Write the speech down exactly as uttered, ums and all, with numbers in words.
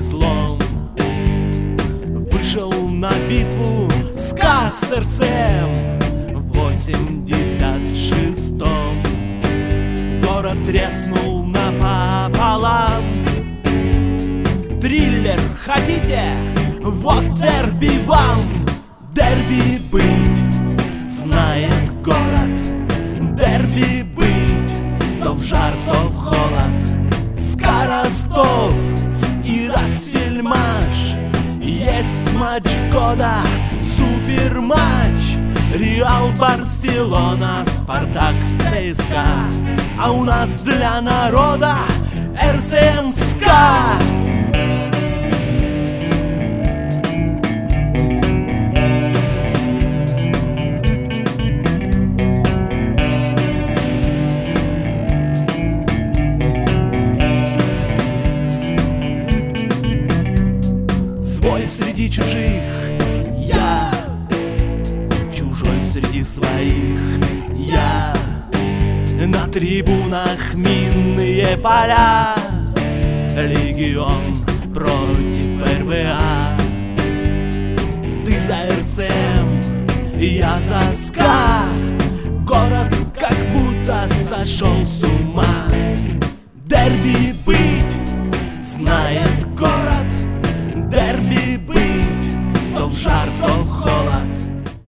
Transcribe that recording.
злом. Вышел на битву СКА с РСМ в восемьдесят шестом. Город треснул напополам. Триллер хотите? Вот дерби вам! Дерби быть знает город. Дерби быть то в жар, то в холод. СКА Ростов и Россельмаш. Есть матч года, супер матч. Реал, Барселона, Спартак, ЦСКА. А у нас для народа РСМ СКА. Свой среди чужих я, чужой среди своих я. На трибунах минные поля, легион против РБА. Ты за РСМ, я за СКА. Город как будто сошел с ума. Дерби быть знает город. Дерби быть